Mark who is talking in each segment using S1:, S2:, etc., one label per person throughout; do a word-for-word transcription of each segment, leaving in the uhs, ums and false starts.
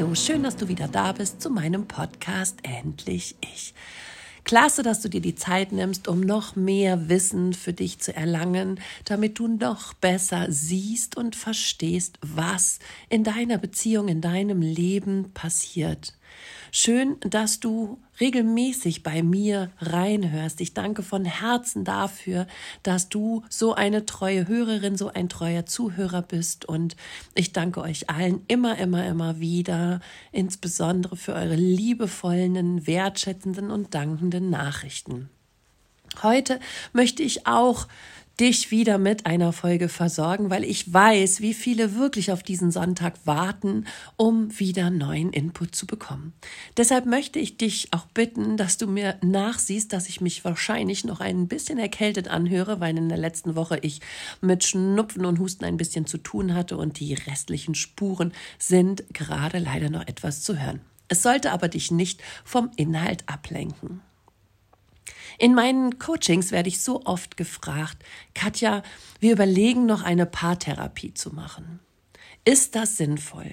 S1: Hallo, schön, dass du wieder da bist zu meinem Podcast Endlich Ich. Klasse, dass du dir die Zeit nimmst, um noch mehr Wissen für dich zu erlangen, damit du noch besser siehst und verstehst, was in deiner Beziehung, in deinem Leben passiert. Schön, dass du regelmäßig bei mir reinhörst. Ich danke von Herzen dafür, dass du so eine treue Hörerin, so ein treuer Zuhörer bist. Und ich danke euch allen immer, immer, immer wieder, insbesondere für eure liebevollen, wertschätzenden und dankenden Nachrichten. Heute möchte ich auch dich wieder mit einer Folge versorgen, weil ich weiß, wie viele wirklich auf diesen Sonntag warten, um wieder neuen Input zu bekommen. Deshalb möchte ich dich auch bitten, dass du mir nachsiehst, dass ich mich wahrscheinlich noch ein bisschen erkältet anhöre, weil in der letzten Woche ich mit Schnupfen und Husten ein bisschen zu tun hatte und die restlichen Spuren sind gerade leider noch etwas zu hören. Es sollte aber dich nicht vom Inhalt ablenken. In meinen Coachings werde ich so oft gefragt, Katja, wir überlegen noch eine Paartherapie zu machen. Ist das sinnvoll?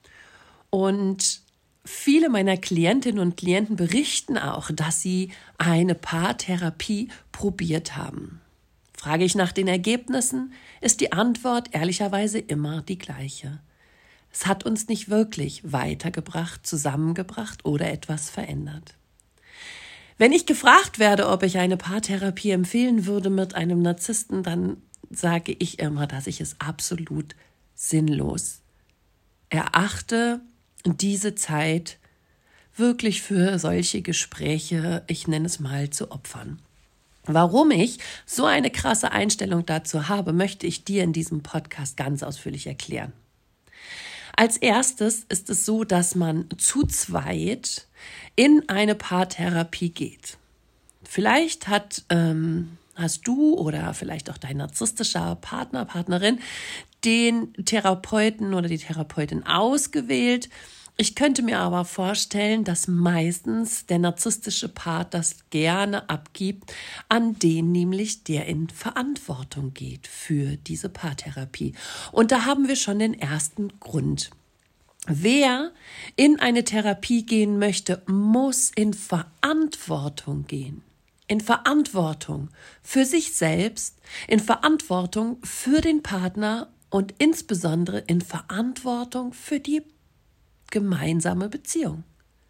S1: Und viele meiner Klientinnen und Klienten berichten auch, dass sie eine Paartherapie probiert haben. Frage ich nach den Ergebnissen, ist die Antwort ehrlicherweise immer die gleiche. Es hat uns nicht wirklich weitergebracht, zusammengebracht oder etwas verändert. Wenn ich gefragt werde, ob ich eine Paartherapie empfehlen würde mit einem Narzissten, dann sage ich immer, dass ich es absolut sinnlos erachte, diese Zeit wirklich für solche Gespräche, ich nenne es mal, zu opfern. Warum ich so eine krasse Einstellung dazu habe, möchte ich dir in diesem Podcast ganz ausführlich erklären. Als erstes ist es so, dass man zu zweit in eine Paartherapie geht. Vielleicht hat, ähm, hast du oder vielleicht auch dein narzisstischer Partner, Partnerin den Therapeuten oder die Therapeutin ausgewählt. Ich könnte mir aber vorstellen, dass meistens der narzisstische Part das gerne abgibt an den nämlich, der in Verantwortung geht für diese Paartherapie. Und da haben wir schon den ersten Grund. Wer in eine Therapie gehen möchte, muss in Verantwortung gehen. In Verantwortung für sich selbst, in Verantwortung für den Partner und insbesondere in Verantwortung für die gemeinsame Beziehung.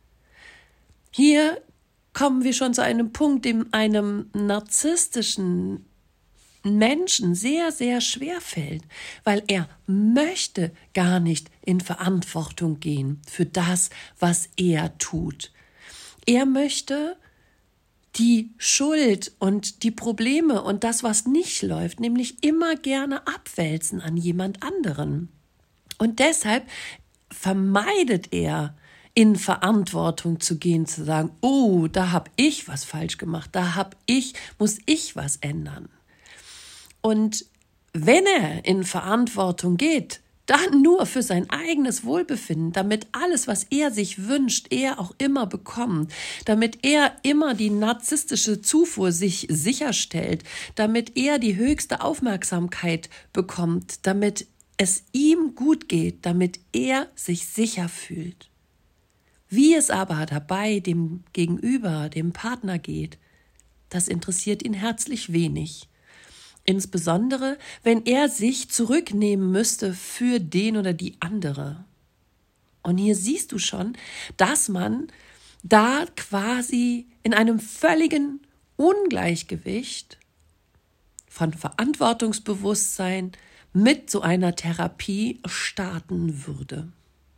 S1: Hier kommen wir schon zu einem Punkt, dem einem narzisstischen Menschen sehr, sehr schwer fällt, weil er möchte gar nicht in Verantwortung gehen für das, was er tut. Er möchte die Schuld und die Probleme und das, was nicht läuft, nämlich immer gerne abwälzen an jemand anderen. Und deshalb vermeidet er, in Verantwortung zu gehen, zu sagen, oh, da habe ich was falsch gemacht, da hab ich, muss ich was ändern. Und wenn er in Verantwortung geht, dann nur für sein eigenes Wohlbefinden, damit alles, was er sich wünscht, er auch immer bekommt, damit er immer die narzisstische Zufuhr sich sicherstellt, damit er die höchste Aufmerksamkeit bekommt, damit es ihm gut geht, damit er sich sicher fühlt. Wie es aber dabei dem Gegenüber, dem Partner geht, das interessiert ihn herzlich wenig. Insbesondere, wenn er sich zurücknehmen müsste für den oder die andere. Und hier siehst du schon, dass man da quasi in einem völligen Ungleichgewicht von Verantwortungsbewusstsein mit so einer Therapie starten würde.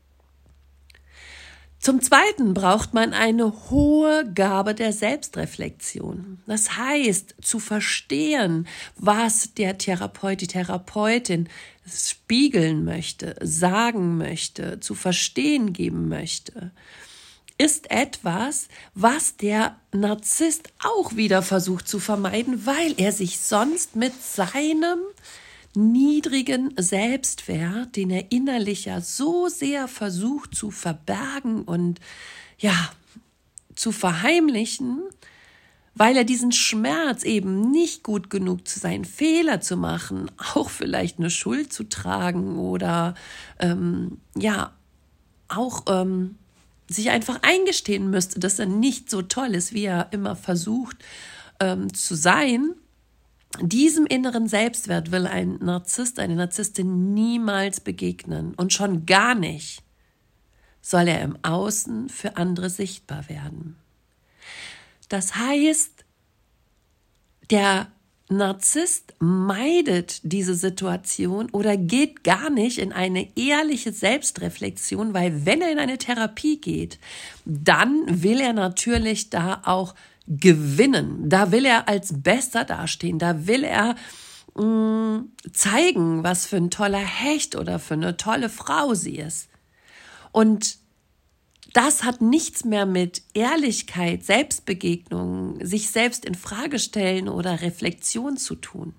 S1: Zum Zweiten braucht man eine hohe Gabe der Selbstreflexion. Das heißt, zu verstehen, was der Therapeut, die Therapeutin spiegeln möchte, sagen möchte, zu verstehen geben möchte, ist etwas, was der Narzisst auch wieder versucht zu vermeiden, weil er sich sonst mit seinem niedrigen Selbstwert, den er innerlich ja so sehr versucht zu verbergen und ja zu verheimlichen, weil er diesen Schmerz eben nicht gut genug zu sein, Fehler zu machen, auch vielleicht eine Schuld zu tragen oder ähm, ja auch ähm, sich einfach eingestehen müsste, dass er nicht so toll ist, wie er immer versucht ähm, zu sein. Diesem inneren Selbstwert will ein Narzisst, eine Narzisstin niemals begegnen und schon gar nicht soll er im Außen für andere sichtbar werden. Das heißt, der Narzisst meidet diese Situation oder geht gar nicht in eine ehrliche Selbstreflexion, weil wenn er in eine Therapie geht, dann will er natürlich da auch gewinnen. Da will er als Bester dastehen. Da will er mh, zeigen, was für ein toller Hecht oder für eine tolle Frau sie ist. Und das hat nichts mehr mit Ehrlichkeit, Selbstbegegnung, sich selbst in Frage stellen oder Reflexion zu tun.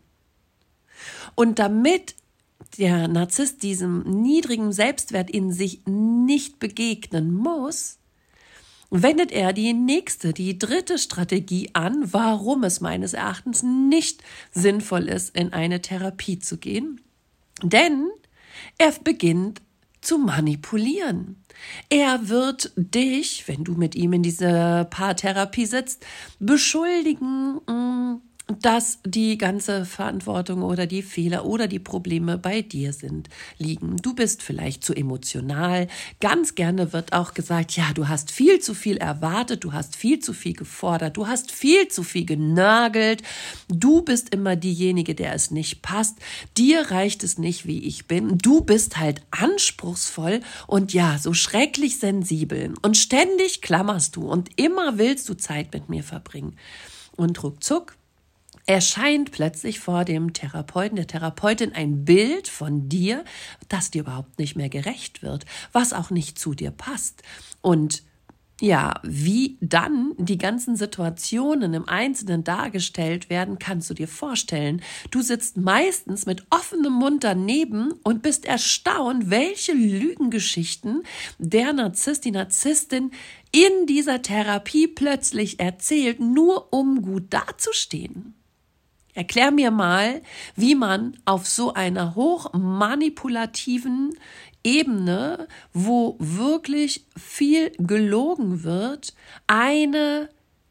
S1: Und damit der Narzisst diesem niedrigen Selbstwert in sich nicht begegnen muss, wendet er die nächste, die dritte Strategie an, warum es meines Erachtens nicht sinnvoll ist, in eine Therapie zu gehen. Denn er beginnt zu manipulieren. Er wird dich, wenn du mit ihm in dieser Paartherapie sitzt, beschuldigen, dass die ganze Verantwortung oder die Fehler oder die Probleme bei dir sind, liegen. Du bist vielleicht zu emotional. Ganz gerne wird auch gesagt, ja, du hast viel zu viel erwartet, du hast viel zu viel gefordert, du hast viel zu viel genörgelt. Du bist immer diejenige, der es nicht passt. Dir reicht es nicht, wie ich bin. Du bist halt anspruchsvoll und ja, so schrecklich sensibel. Und ständig klammerst du und immer willst du Zeit mit mir verbringen. Und ruckzuck erscheint plötzlich vor dem Therapeuten, der Therapeutin ein Bild von dir, das dir überhaupt nicht mehr gerecht wird, was auch nicht zu dir passt. Und ja, wie dann die ganzen Situationen im Einzelnen dargestellt werden, kannst du dir vorstellen. Du sitzt meistens mit offenem Mund daneben und bist erstaunt, welche Lügengeschichten der Narzisst, die Narzisstin in dieser Therapie plötzlich erzählt, nur um gut dazustehen. Erklär mir mal, wie man auf so einer hochmanipulativen Ebene, wo wirklich viel gelogen wird, eine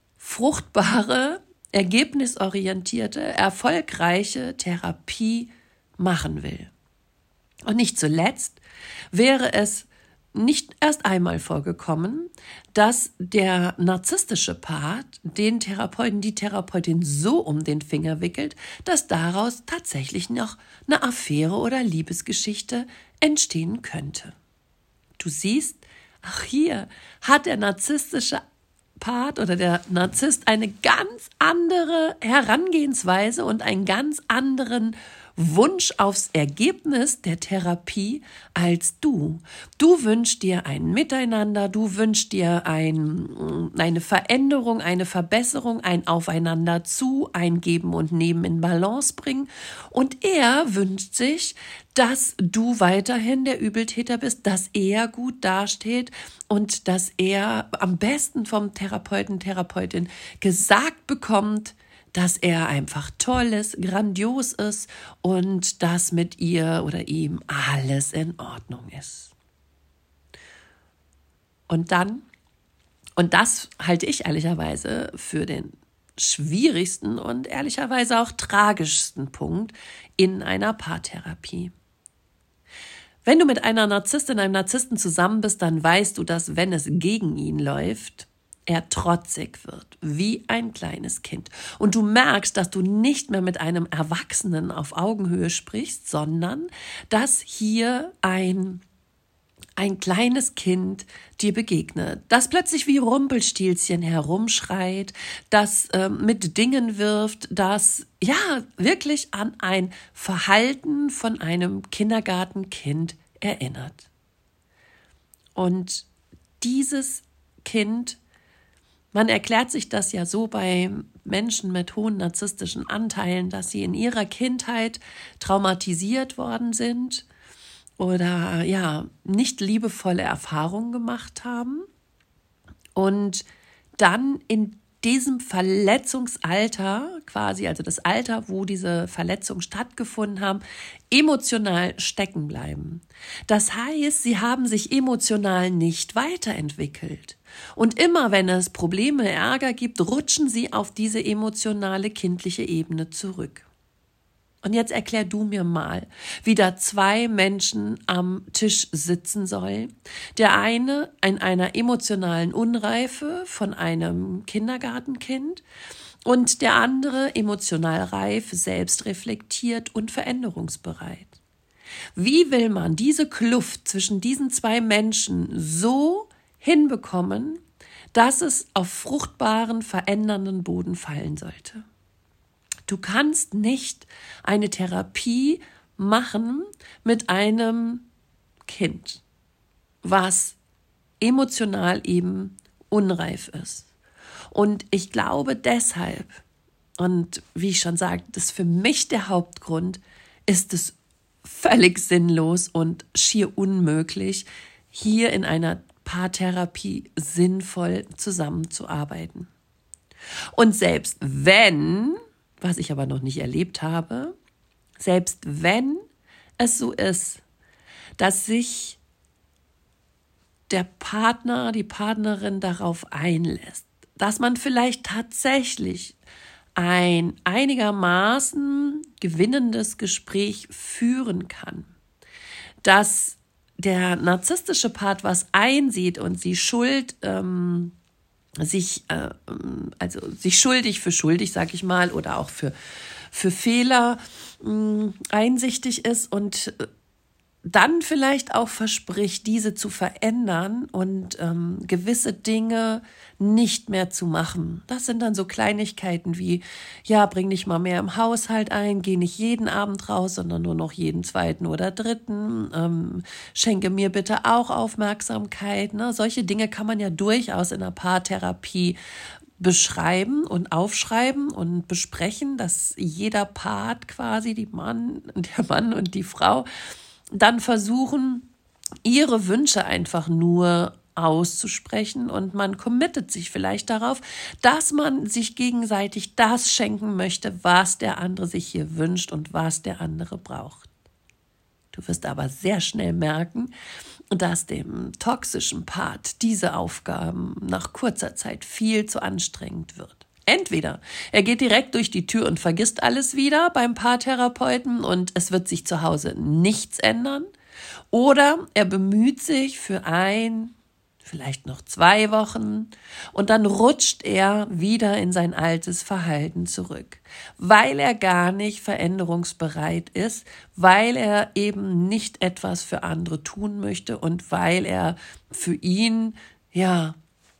S1: fruchtbare, ergebnisorientierte, erfolgreiche Therapie machen will. Und nicht zuletzt wäre es nicht erst einmal vorgekommen, dass der narzisstische Part den Therapeuten, die Therapeutin so um den Finger wickelt, dass daraus tatsächlich noch eine Affäre oder Liebesgeschichte entstehen könnte. Du siehst, ach hier hat der narzisstische Part oder der Narzisst eine ganz andere Herangehensweise und einen ganz anderen Wunsch aufs Ergebnis der Therapie als du. Du wünschst dir ein Miteinander, du wünschst dir ein, eine Veränderung, eine Verbesserung, ein Aufeinander zu, ein Geben und Nehmen in Balance bringen. Und er wünscht sich, dass du weiterhin der Übeltäter bist, dass er gut dasteht und dass er am besten vom Therapeuten, Therapeutin gesagt bekommt, dass er einfach toll ist, grandios ist und dass mit ihr oder ihm alles in Ordnung ist. Und dann, und das halte ich ehrlicherweise für den schwierigsten und ehrlicherweise auch tragischsten Punkt in einer Paartherapie. Wenn du mit einer Narzisstin, einem Narzissten zusammen bist, dann weißt du, dass wenn es gegen ihn läuft, er trotzig wird, wie ein kleines Kind. Und du merkst, dass du nicht mehr mit einem Erwachsenen auf Augenhöhe sprichst, sondern dass hier ein, ein kleines Kind dir begegnet, das plötzlich wie Rumpelstilzchen herumschreit, das äh, mit Dingen wirft, das ja wirklich an ein Verhalten von einem Kindergartenkind erinnert. Und dieses Kind, man erklärt sich das ja so bei Menschen mit hohen narzisstischen Anteilen, dass sie in ihrer Kindheit traumatisiert worden sind oder ja nicht liebevolle Erfahrungen gemacht haben und dann in diesem Verletzungsalter quasi, also das Alter, wo diese Verletzungen stattgefunden haben, emotional stecken bleiben. Das heißt, sie haben sich emotional nicht weiterentwickelt. Und immer wenn es Probleme, Ärger gibt, rutschen sie auf diese emotionale, kindliche Ebene zurück. Und jetzt erklär du mir mal, wie da zwei Menschen am Tisch sitzen sollen. Der eine in einer emotionalen Unreife von einem Kindergartenkind und der andere emotional reif, selbstreflektiert und veränderungsbereit. Wie will man diese Kluft zwischen diesen zwei Menschen so hinbekommen, dass es auf fruchtbaren, verändernden Boden fallen sollte? Du kannst nicht eine Therapie machen mit einem Kind, was emotional eben unreif ist. Und ich glaube deshalb, und wie ich schon sagte, das ist für mich der Hauptgrund, ist es völlig sinnlos und schier unmöglich, hier in einer Paartherapie sinnvoll zusammenzuarbeiten. Und selbst wenn, was ich aber noch nicht erlebt habe, selbst wenn es so ist, dass sich der Partner, die Partnerin darauf einlässt, dass man vielleicht tatsächlich ein einigermaßen gewinnendes Gespräch führen kann, dass der narzisstische Part was einsieht und sie Schuld ähm, sich äh, also sich schuldig für schuldig, sag ich mal, oder auch für für Fehler mh, einsichtig ist und dann vielleicht auch verspricht, diese zu verändern und ähm, gewisse Dinge nicht mehr zu machen. Das sind dann so Kleinigkeiten wie, ja, bring dich mal mehr im Haushalt ein, geh nicht jeden Abend raus, sondern nur noch jeden zweiten oder dritten, ähm, schenke mir bitte auch Aufmerksamkeit. Ne? Solche Dinge kann man ja durchaus in einer Paartherapie beschreiben und aufschreiben und besprechen, dass jeder Part quasi, die Mann, der Mann und die Frau, dann versuchen, ihre Wünsche einfach nur auszusprechen und man committet sich vielleicht darauf, dass man sich gegenseitig das schenken möchte, was der andere sich hier wünscht und was der andere braucht. Du wirst aber sehr schnell merken, dass dem toxischen Part diese Aufgaben nach kurzer Zeit viel zu anstrengend wird. Entweder er geht direkt durch die Tür und vergisst alles wieder beim Paartherapeuten und es wird sich zu Hause nichts ändern, oder er bemüht sich für ein, vielleicht noch zwei Wochen und dann rutscht er wieder in sein altes Verhalten zurück, weil er gar nicht veränderungsbereit ist, weil er eben nicht etwas für andere tun möchte und weil er für ihn, ja,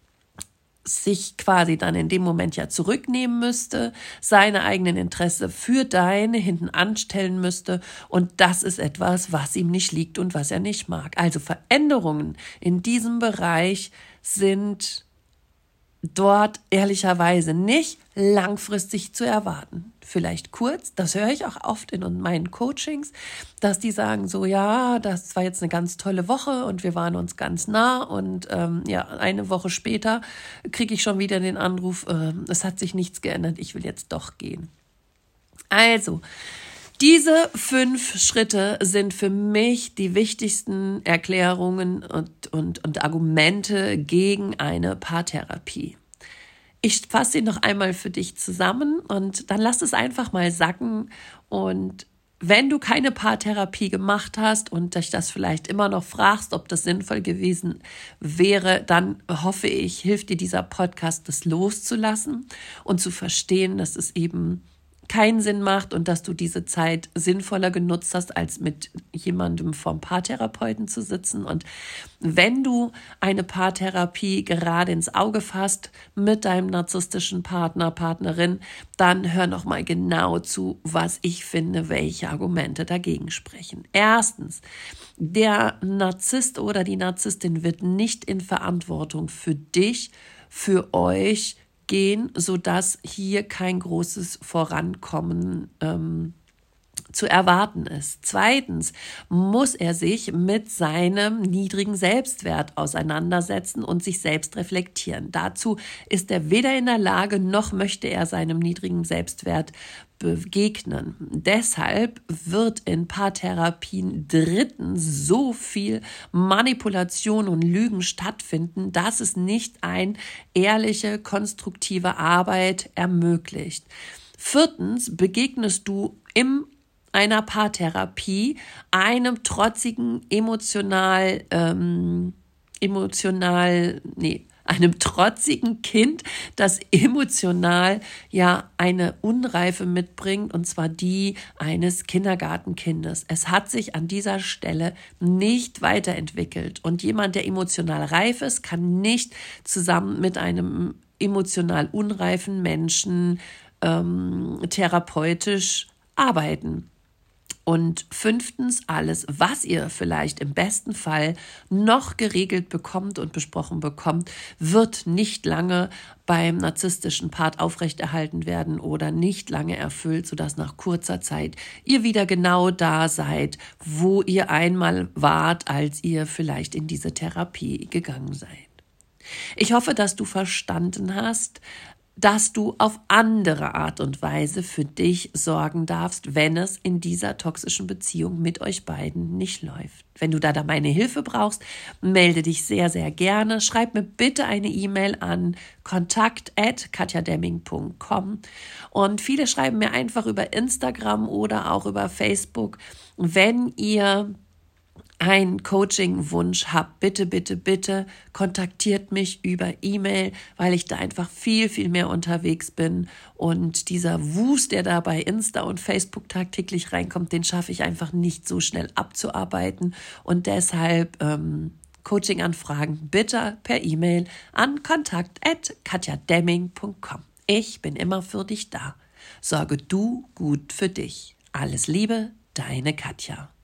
S1: sich quasi dann in dem Moment ja zurücknehmen müsste, seine eigenen Interesse für deine hinten anstellen müsste und das ist etwas, was ihm nicht liegt und was er nicht mag. Also Veränderungen in diesem Bereich sind dort ehrlicherweise nicht langfristig zu erwarten. Vielleicht kurz, das höre ich auch oft in meinen Coachings, dass die sagen so, ja, das war jetzt eine ganz tolle Woche und wir waren uns ganz nah und ähm, ja, eine Woche später kriege ich schon wieder den Anruf, äh, es hat sich nichts geändert, ich will jetzt doch gehen. Also, diese fünf Schritte sind für mich die wichtigsten Erklärungen und, und, und Argumente gegen eine Paartherapie. Ich fasse sie noch einmal für dich zusammen und dann lass es einfach mal sacken. Und wenn du keine Paartherapie gemacht hast und dich das vielleicht immer noch fragst, ob das sinnvoll gewesen wäre, dann hoffe ich, hilft dir dieser Podcast, das loszulassen und zu verstehen, dass es eben keinen Sinn macht und dass du diese Zeit sinnvoller genutzt hast, als mit jemandem vom Paartherapeuten zu sitzen. Und wenn du eine Paartherapie gerade ins Auge fasst mit deinem narzisstischen Partner, Partnerin, dann hör noch mal genau zu, was ich finde, welche Argumente dagegen sprechen. Erstens, der Narzisst oder die Narzisstin wird nicht in Verantwortung für dich, für euch gehen, sodass hier kein großes Vorankommen ähm, zu erwarten ist. Zweitens muss er sich mit seinem niedrigen Selbstwert auseinandersetzen und sich selbst reflektieren. Dazu ist er weder in der Lage, noch möchte er seinem niedrigen Selbstwert begegnen. Deshalb wird in Paartherapien drittens so viel Manipulation und Lügen stattfinden, dass es nicht eine ehrliche, konstruktive Arbeit ermöglicht. Viertens begegnest du im einer Paartherapie, einem trotzigen, emotional, ähm, emotional, nee, einem trotzigen Kind, das emotional ja eine Unreife mitbringt, und zwar die eines Kindergartenkindes. Es hat sich an dieser Stelle nicht weiterentwickelt und jemand, der emotional reif ist, kann nicht zusammen mit einem emotional unreifen Menschen ähm, therapeutisch arbeiten. Und fünftens, alles, was ihr vielleicht im besten Fall noch geregelt bekommt und besprochen bekommt, wird nicht lange beim narzisstischen Part aufrechterhalten werden oder nicht lange erfüllt, sodass nach kurzer Zeit ihr wieder genau da seid, wo ihr einmal wart, als ihr vielleicht in diese Therapie gegangen seid. Ich hoffe, dass du verstanden hast, dass du auf andere Art und Weise für dich sorgen darfst, wenn es in dieser toxischen Beziehung mit euch beiden nicht läuft. Wenn du da, da meine Hilfe brauchst, melde dich sehr, sehr gerne. Schreib mir bitte eine E-Mail an kontakt at katja demming punkt com und viele schreiben mir einfach über Instagram oder auch über Facebook, wenn ihr ein Coaching-Wunsch habt, bitte, bitte, bitte kontaktiert mich über E-Mail, weil ich da einfach viel, viel mehr unterwegs bin und dieser Wust, der da bei Insta und Facebook tagtäglich reinkommt, den schaffe ich einfach nicht so schnell abzuarbeiten und deshalb ähm, Coaching-Anfragen bitte per E-Mail an kontakt at katja demming punkt com. Ich bin immer für dich da. Sorge du gut für dich. Alles Liebe, deine Katja.